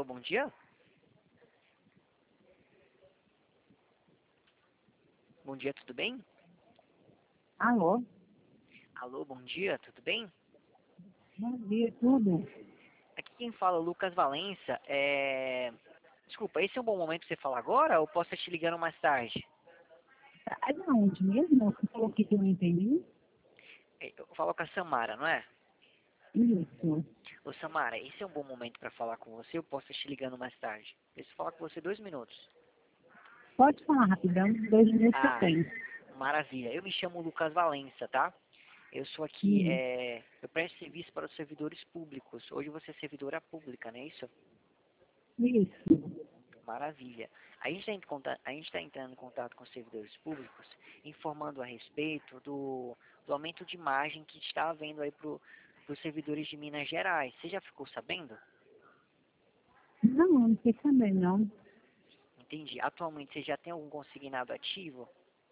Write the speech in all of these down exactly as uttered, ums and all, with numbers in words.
Alô, bom dia? Bom dia, tudo bem? Alô? Alô, bom dia, tudo bem? Bom dia, tudo? Aqui quem fala é o Lucas Valença. É... Desculpa, esse é um bom momento pra você falar agora ou posso estar te ligando mais tarde? Ah, de onde mesmo? Você falou que eu não entendi? Eu falo com a Samara, não é? Isso. Ô Samara, esse é um bom momento para falar com você ou posso estar te ligando mais tarde? Deixa eu falar com você dois minutos. Pode falar rapidão, dois minutos eu Ah, tenho. maravilha. Eu me chamo Lucas Valença, tá? Eu sou aqui, Hum, é... eu presto serviço para os servidores públicos. Hoje você é servidora pública, não é isso? isso. Maravilha. A gente está entrando em contato com os servidores públicos, informando a respeito do, do aumento de margem que está havendo aí para os servidores de Minas Gerais. Você já ficou sabendo? Não, não sei saber, não. Entendi. Atualmente você já tem algum consignado ativo?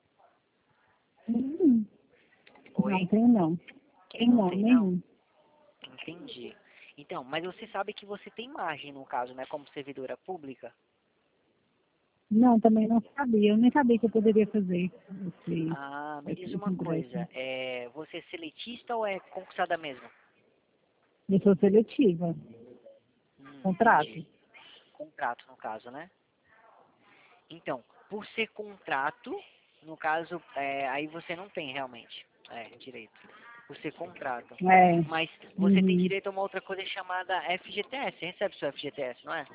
Hum, não Oi? tem não. Tem Não não, tem, não? nenhum. Entendi. Então, mas você sabe que você tem margem, no caso, né, como servidora pública? Não, também não sabia. Eu nem sabia que eu poderia fazer esse, Ah, me diz esse, uma esse coisa. empréstimo. É, você é seletista ou é concursada mesmo? Eu sou seletiva. Hum, Contrato. entendi. Contrato, no caso, né? Então, por ser contrato, no caso, é, aí você não tem realmente é, direito. Por ser contrato. É. Mas você tem Uhum. direito a uma outra coisa chamada F G T S. Você recebe seu F G T S, não é?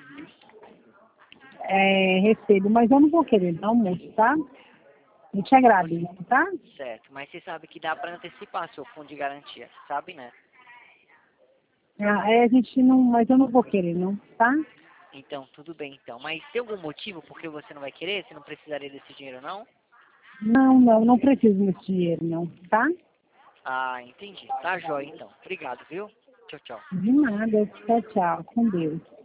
É, recebo, mas eu não vou querer não, moço, tá? Eu te Você, agradeço, tá? certo. Mas você sabe que dá para antecipar seu fundo de garantia. Sabe, né? Ah, é, a gente não, mas eu não vou querer não, tá? Então, tudo bem então. Mas tem algum motivo por que você não vai querer? Você não precisaria desse dinheiro, não? Não, não, não preciso desse dinheiro não, tá? Ah, entendi. Tá jóia então. Obrigado, viu? Tchau, tchau. De nada, tchau, tchau, com Deus.